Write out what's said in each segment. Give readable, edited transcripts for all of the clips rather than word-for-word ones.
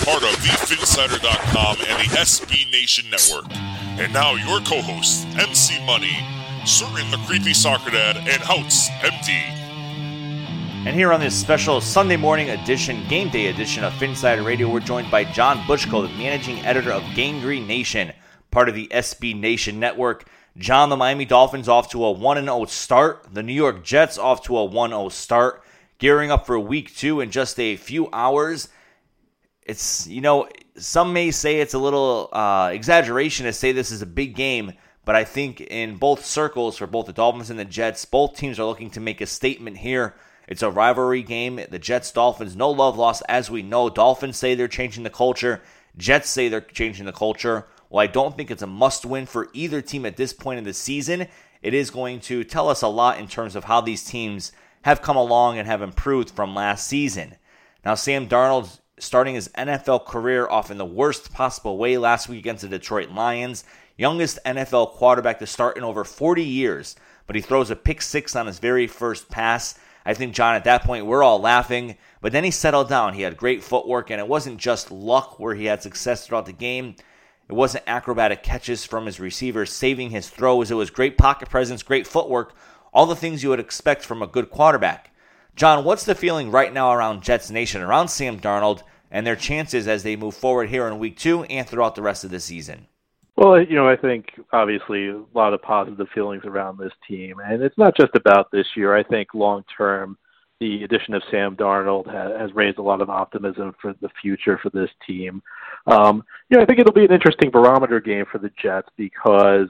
part of TheFinsider.com and the SB Nation Network. And now your co-hosts, MC Money, Certain the Creepy Soccer Dad, and Houts MD. And here on this special Sunday morning edition, game day edition of Finsider Radio, we're joined by John Butchko, the managing editor of Gangrene Nation, part of the SB Nation Network. John, the Miami Dolphins off to a 1-0 start. The New York Jets off to a 1-0 start. Gearing up for week 2 in just a few hours. It's, some may say it's a little exaggeration to say this is a big game, but I think in both circles, for both the Dolphins and the Jets, both teams are looking to make a statement here. It's a rivalry game. The Jets-Dolphins, no love lost, as we know. Dolphins say they're changing the culture. Jets say they're changing the culture. Well, I don't think it's a must-win for either team at this point in the season. It is going to tell us a lot in terms of how these teams have come along and have improved from last season. Now, Sam Darnold starting his NFL career off in the worst possible way last week against the Detroit Lions. Youngest NFL quarterback to start in over 40 years, but he throws a pick six on his very first pass. I think, John, at that point, we're all laughing, but then he settled down. He had great footwork, and it wasn't just luck where he had success throughout the game. It wasn't acrobatic catches from his receivers saving his throws. It was great pocket presence, great footwork, all the things you would expect from a good quarterback. John, what's the feeling right now around Jets Nation, around Sam Darnold, and their chances as they move forward here in Week 2 and throughout the rest of the season? Well, I think obviously a lot of positive feelings around this team. And it's not just about this year. I think long-term, the addition of Sam Darnold has raised a lot of optimism for the future for this team. I think it'll be an interesting barometer game for the Jets because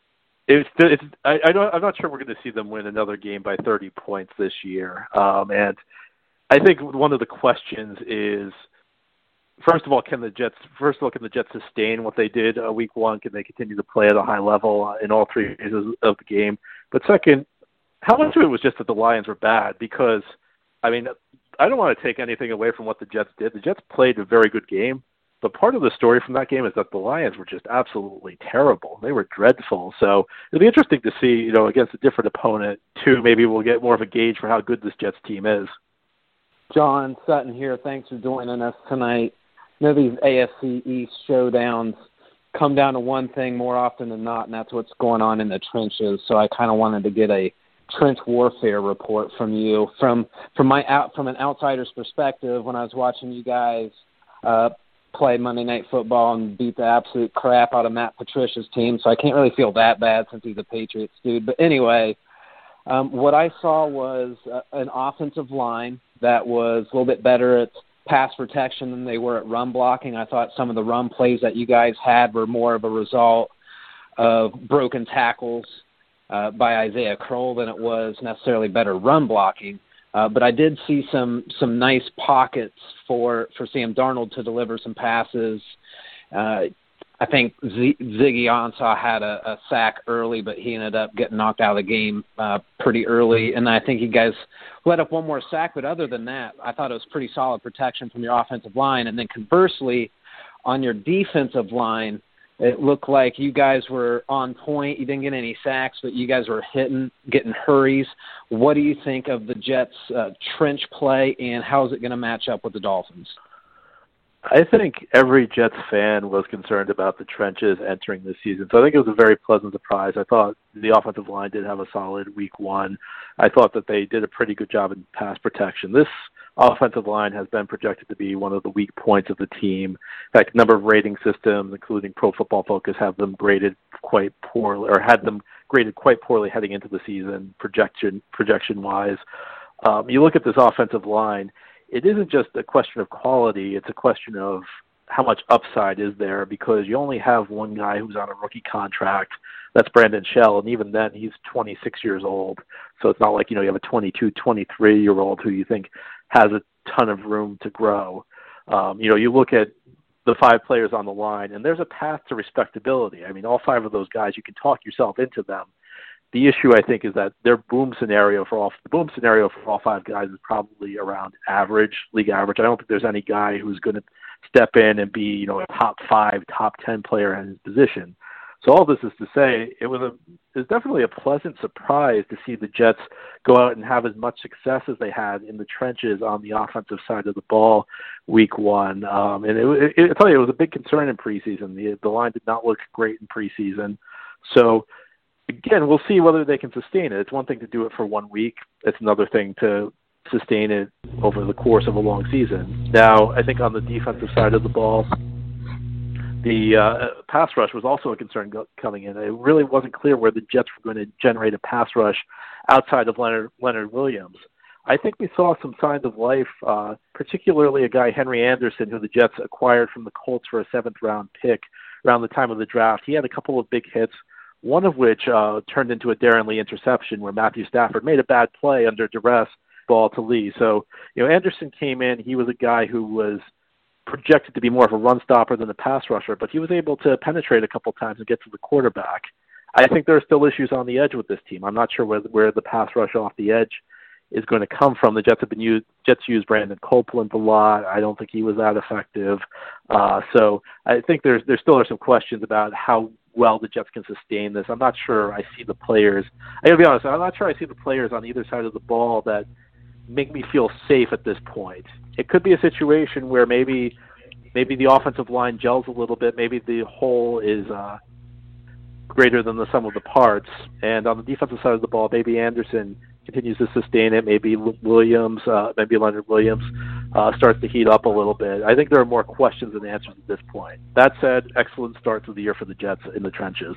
I'm not sure we're going to see them win another game by 30 points this year. And I think one of the questions is, First of all, can the Jets sustain what they did week 1? Can they continue to play at a high level in all 3 phases of the game? But second, how much of it was just that the Lions were bad? Because, I don't want to take anything away from what the Jets did. The Jets played a very good game, but part of the story from that game is that the Lions were just absolutely terrible. They were dreadful. So it'll be interesting to see, against a different opponent, too. Maybe we'll get more of a gauge for how good this Jets team is. John Sutton here. Thanks for joining us tonight. These AFC East showdowns come down to one thing more often than not, and that's what's going on in the trenches. So I kind of wanted to get a trench warfare report from you. From an outsider's perspective, when I was watching you guys play Monday Night Football and beat the absolute crap out of Matt Patricia's team, so I can't really feel that bad since he's a Patriots dude. But anyway, what I saw was an offensive line that was a little bit better at pass protection than they were at run blocking. I thought some of the run plays that you guys had were more of a result of broken tackles by Isaiah Kroll than it was necessarily better run blocking. But I did see some nice pockets for Sam Darnold to deliver some passes. I think Ziggy Ansah had a sack early, but he ended up getting knocked out of the game pretty early. And I think you guys let up one more sack. But other than that, I thought it was pretty solid protection from your offensive line. And then conversely, on your defensive line, it looked like you guys were on point. You didn't get any sacks, but you guys were getting hurries. What do you think of the Jets' trench play, and how is it going to match up with the Dolphins? I think every Jets fan was concerned about the trenches entering this season. So I think it was a very pleasant surprise. I thought the offensive line did have a solid week 1. I thought that they did a pretty good job in pass protection. This offensive line has been projected to be one of the weak points of the team. In fact, a number of rating systems, including Pro Football Focus, have them graded quite poorly, or had them graded quite poorly heading into the season, projection-wise. You look at this offensive line, it isn't just a question of quality, it's a question of how much upside is there, because you only have one guy who's on a rookie contract. That's Brandon Shell, and even then, he's 26 years old. So it's not like, you have a 22, 23-year-old who you think has a ton of room to grow. You look at the 5 players on the line, and there's a path to respectability. All 5 of those guys, you can talk yourself into them. The issue, I think, is that their boom scenario for all 5 guys is probably around average, league average. I don't think there's any guy who's going to step in and be, a top 5, top 10 player in his position. So all this is to say, it was definitely a pleasant surprise to see the Jets go out and have as much success as they had in the trenches on the offensive side of the ball week one. And I tell you, it was a big concern in preseason. The line did not look great in preseason. So again, we'll see whether they can sustain it. It's one thing to do it for 1 week. It's another thing to sustain it over the course of a long season. Now, I think on the defensive side of the ball, the pass rush was also a concern coming in. It really wasn't clear where the Jets were going to generate a pass rush outside of Leonard Williams. I think we saw some signs of life, particularly a guy, Henry Anderson, who the Jets acquired from the Colts for a 7th-round pick around the time of the draft. He had a couple of big hits, one of which turned into a Darren Lee interception where Matthew Stafford made a bad play under duress, ball to Lee. So, Anderson came in. He was a guy who was projected to be more of a run stopper than a pass rusher, but he was able to penetrate a couple times and get to the quarterback. I think there are still issues on the edge with this team. I'm not sure where the pass rush off the edge is going to come from. The Jets used Brandon Copeland a lot. I don't think he was that effective. So I think there still are some questions about how well the Jets can sustain this. I'm not sure I see the players. I gotta be honest, I'm not sure I see the players on either side of the ball that make me feel safe at this point. It could be a situation where maybe the offensive line gels a little bit. Maybe the whole is greater than the sum of the parts. And on the defensive side of the ball, maybe Anderson continues to sustain it. Maybe Williams, maybe Leonard Williams starts to heat up a little bit. I think there are more questions than answers at this point. That said, excellent start to the year for the Jets in the trenches.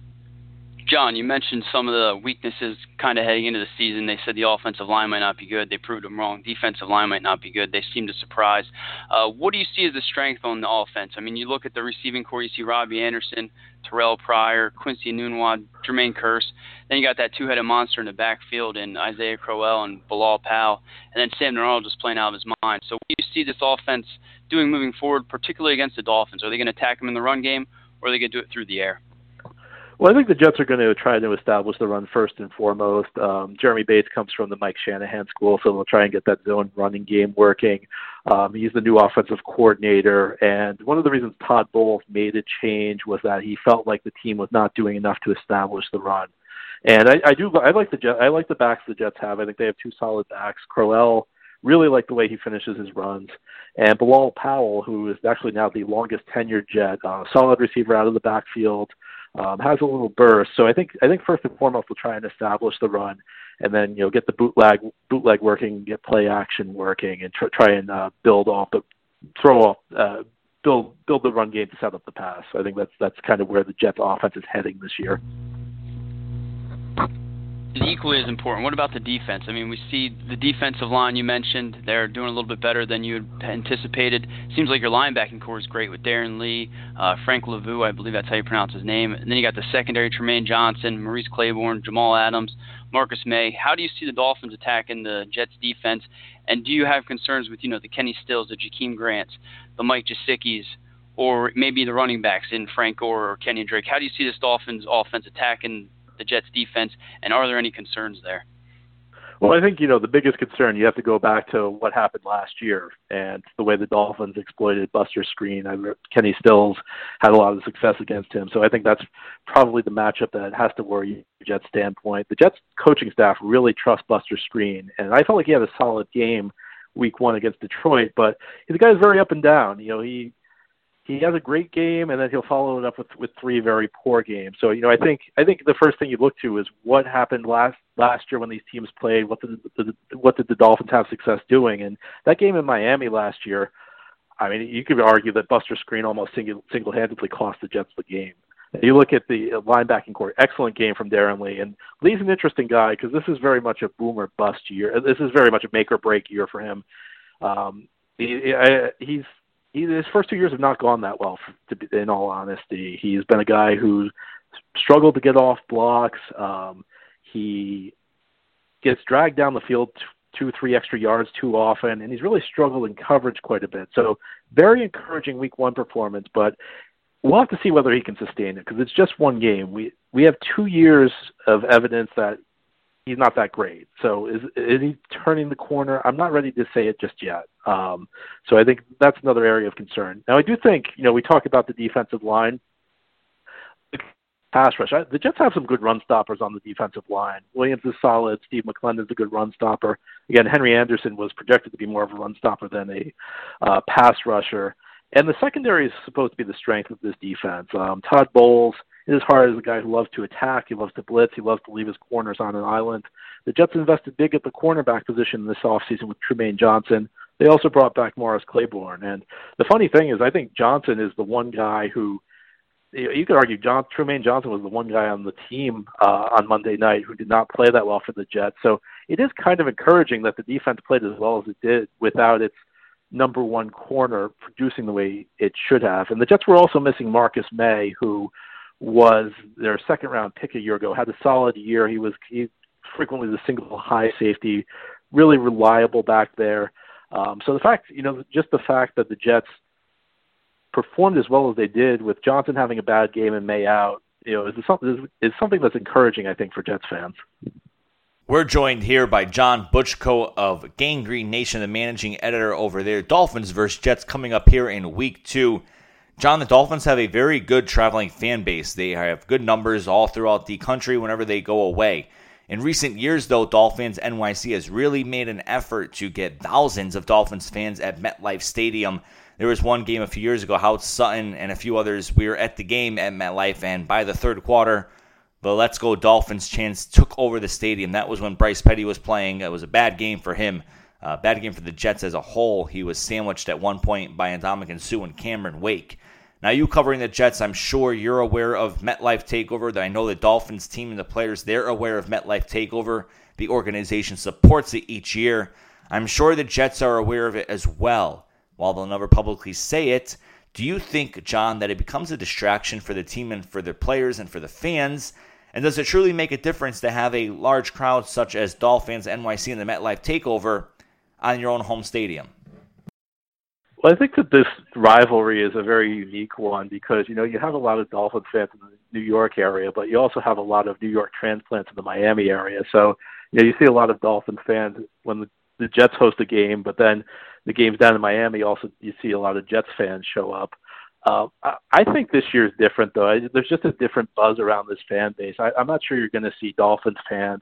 John, you mentioned some of the weaknesses kind of heading into the season. They said the offensive line might not be good. They proved them wrong. Defensive line might not be good. They seem to surprise. What do you see as the strength on the offense? I mean, you look at the receiving core, you see Robbie Anderson, Terrell Pryor, Quincy Enunwa, Jermaine Kearse. Then you got that two-headed monster in the backfield in Isaiah Crowell and Bilal Powell. And then Sam Darnold just playing out of his mind. So what do you see this offense doing moving forward, particularly against the Dolphins? Are they going to attack them in the run game, or are they going to do it through the air? Well, I think the Jets are going to try to establish the run first and foremost. Jeremy Bates comes from the Mike Shanahan school, so they'll try and get that zone running game working. He's the new offensive coordinator, and one of the reasons Todd Bowles made a change was that he felt like the team was not doing enough to establish the run. And I like the Jets. I like the backs the Jets have. I think they have two solid backs. Crowell, really like the way he finishes his runs. And Bilal Powell, who is actually now the longest tenured Jet, solid receiver out of the backfield. Has a little burst, so I think first and foremost we'll try and establish the run, and then get the bootleg working, get play action working, and try and build the run game to set up the pass. I think that's kind of where the Jets offense is heading this year. And equally as important, what about the defense? I mean, we see the defensive line you mentioned, they're doing a little bit better than you had anticipated. Seems like your linebacking core is great with Darren Lee, Frank Lavu, I believe that's how you pronounce his name. And then you got the secondary, Tremaine Johnson, Maurice Claiborne, Jamal Adams, Marcus May. How do you see the Dolphins attacking the Jets defense? And do you have concerns with, the Kenny Stills, the Jakeem Grants, the Mike Gesicki's, or maybe the running backs in Frank Gore or Kenyon Drake? How do you see this Dolphins offense attacking the Jets defense, and are there any concerns there? Well, I think, the biggest concern, you have to go back to what happened last year and the way the Dolphins exploited Buster Skrine. Kenny Stills had a lot of success against him, so I think that's probably the matchup that has to worry the Jets standpoint. The Jets coaching staff really trust Buster Skrine, and I felt like he had a solid game week one against Detroit, but the guy's very up and down. He has a great game, and then he'll follow it up with three very poor games. So, I think the first thing you look to is what happened last year when these teams played. What did the Dolphins have success doing? And that game in Miami last year, I mean, you could argue that Buster Skrine almost single-handedly cost the Jets the game. You look at the linebacking core, excellent game from Darren Lee. And Lee's an interesting guy because this is very much a boom or bust year. This is very much a make or break year for him. His first 2 years have not gone that well, in all honesty. He's been a guy who struggled to get off blocks. He gets dragged down the field 2-3 extra yards too often, and he's really struggled in coverage quite a bit. So very encouraging week one performance, but we'll have to see whether he can sustain it because it's just one game. We have 2 years of evidence that he's not that great. So is he turning the corner? I'm not ready to say it just yet. So I think that's another area of concern. Now, I do think, we talk about the defensive line. The pass rush. The Jets have some good run stoppers on the defensive line. Williams is solid. Steve McClendon's a good run stopper. Again, Henry Anderson was projected to be more of a run stopper than a pass rusher. And the secondary is supposed to be the strength of this defense. Todd Bowles is hard as a guy who loves to attack. He loves to blitz. He loves to leave his corners on an island. The Jets invested big at the cornerback position this offseason with Trumaine Johnson. They also brought back Morris Claiborne. And the funny thing is, I think Johnson is the one guy who, you could argue Trumaine Johnson was the one guy on the team on Monday night who did not play that well for the Jets. So it is kind of encouraging that the defense played as well as it did without its number one corner producing the way it should have. And the Jets were also missing Marcus May, who was their second-round pick a year ago, had a solid year. He frequently the single high safety, really reliable back there. So the fact, just the fact that the Jets performed as well as they did with Johnson having a bad game and May out, is something that's encouraging, I think, for Jets fans. We're joined here by John Butchko of Gangrene Nation, the managing editor over there. Dolphins versus Jets coming up here in week 2. John, the Dolphins have a very good traveling fan base. They have good numbers all throughout the country whenever they go away. In recent years, though, Dolphins NYC has really made an effort to get thousands of Dolphins fans at MetLife Stadium. There was one game a few years ago, Howard Sutton and a few others, we were at the game at MetLife, and by the third quarter, the Let's Go Dolphins chants took over the stadium. That was when Bryce Petty was playing. It was a bad game for him. Bad game for the Jets as a whole. He was sandwiched at one point by Ndamukong Suh and Cameron Wake. Now, you covering the Jets, I'm sure you're aware of MetLife TakeOver. I know the Dolphins team and the players, they're aware of MetLife TakeOver. The organization supports it each year. I'm sure the Jets are aware of it as well. While they'll never publicly say it, do you think, John, that it becomes a distraction for the team and for their players and for the fans? And does it truly make a difference to have a large crowd such as Dolphins NYC and the MetLife TakeOver on your own home stadium? Well, I think that this rivalry is a very unique one because, you have a lot of Dolphins fans in the New York area, but you also have a lot of New York transplants in the Miami area. So, you see a lot of Dolphins fans when the Jets host a game, but then the games down in Miami, also you see a lot of Jets fans show up. I think this year is different, though. There's just a different buzz around this fan base. I'm not sure you're going to see Dolphins fans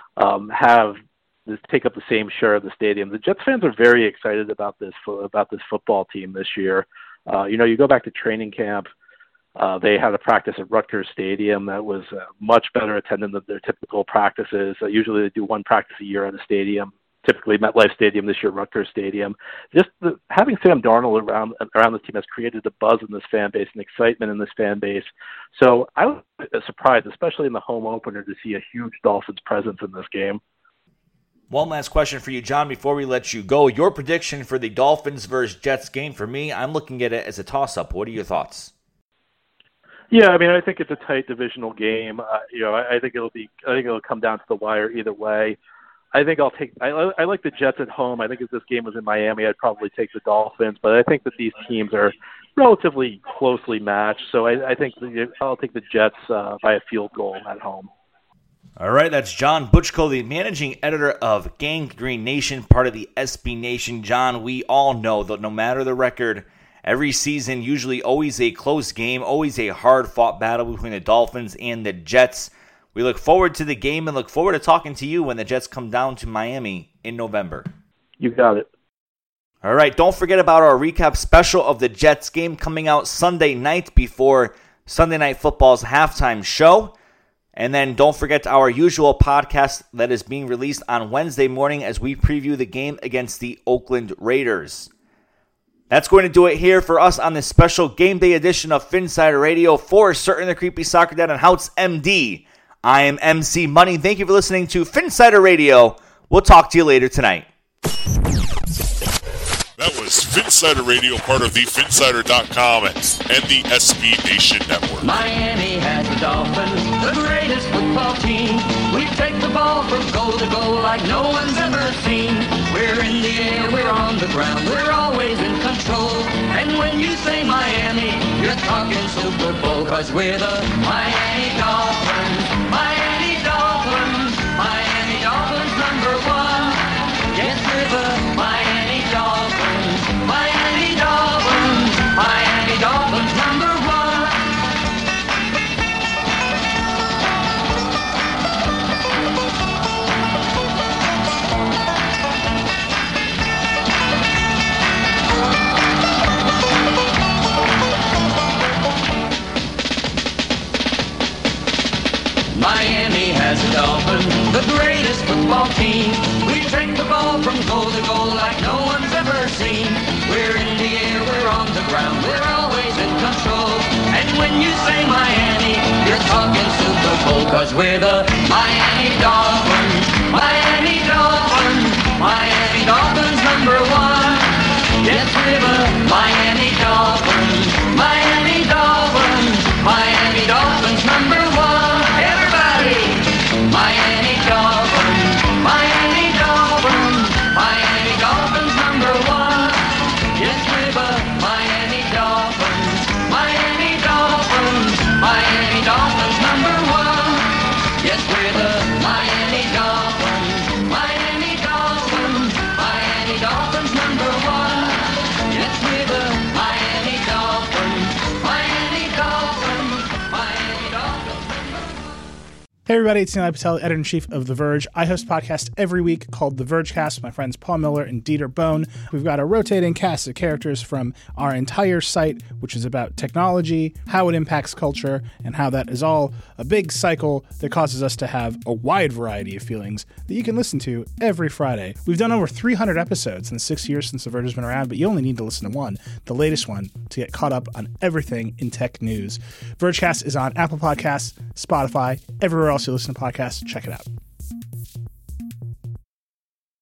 take up the same share of the stadium. The Jets fans are very excited about this football team this year. You go back to training camp. They had a practice at Rutgers Stadium that was much better attended than their typical practices. Usually they do one practice a year at a stadium. Typically MetLife Stadium, this year Rutgers Stadium. Having Sam Darnold around the team has created a buzz in this fan base and excitement in this fan base. So I was surprised, especially in the home opener, to see a huge Dolphins presence in this game. One last question for you, John, before we let you go. Your prediction for the Dolphins versus Jets game, for me, I'm looking at it as a toss-up. What are your thoughts? Yeah, I think it's a tight divisional game. I think it'll come down to the wire either way. I think I like the Jets at home. I think if this game was in Miami, I'd probably take the Dolphins, but I think that these teams are relatively closely matched, so I think I'll take the Jets by a field goal at home. All right, that's John Butchko, the managing editor of Gangrene Nation, part of the SB Nation. John, we all know that no matter the record, every season, usually always a close game, always a hard-fought battle between the Dolphins and the Jets. We look forward to the game and look forward to talking to you when the Jets come down to Miami in November. You got it. All right, don't forget about our recap special of the Jets game coming out Sunday night before Sunday Night Football's halftime show. And then don't forget our usual podcast that is being released on Wednesday morning as we preview the game against the Oakland Raiders. That's going to do it here for us on this special game day edition of Phinsider Radio. For Certain the Creepy Soccer Dad and Houts MD, I am MC Money. Thank you for listening to Phinsider Radio. We'll talk to you later tonight. That was Phinsider Radio, part of the Phinsider.com and the SB Nation Network. Miami has the Dolphins, the greatest football team. We take the ball from goal to goal like no one's ever seen. We're in the air, we're on the ground, we're always in control. And when you say Miami, you're talking Super Bowl, 'cause we're the Miami Dolphins. Miami Dolphins, Miami Dolphins #1. Yes, we're the Miami Dolphins, Miami Dolphins, Miami Dolphins #1. 'cause we're the Miami Dolphins. Miami Dolphins. Miami Dolphins #1. Yes, we're the Miami Dolphins. Miami Dolphins. Miami Dolphins #1. Everybody! Miami Dolphins. Miami Dolphins. Miami Dolphins #1. Yes, we're the Miami Dolphins. Miami Dolphins. Miami Dolphins #1. Yes, we're the Miami Dolphins. Miami Dolphins. Miami Dolphins #1. Yes, we're the Miami Dolphins. Miami Dolphins. Miami Dolphins. Hey everybody, it's Nilay Patel, editor-in-chief of The Verge. I host a podcast every week called The Vergecast with my friends Paul Miller and Dieter Bohn. We've got a rotating cast of characters from our entire site, which is about technology, how it impacts culture, and how that is all a big cycle that causes us to have a wide variety of feelings that you can listen to every Friday. We've done over 300 episodes in the 6 years since The Verge has been around, but you only need to listen to one, the latest one, to get caught up on everything in tech news. Vergecast is on Apple Podcasts, Spotify, everywhere else you listen to podcasts. Check it out.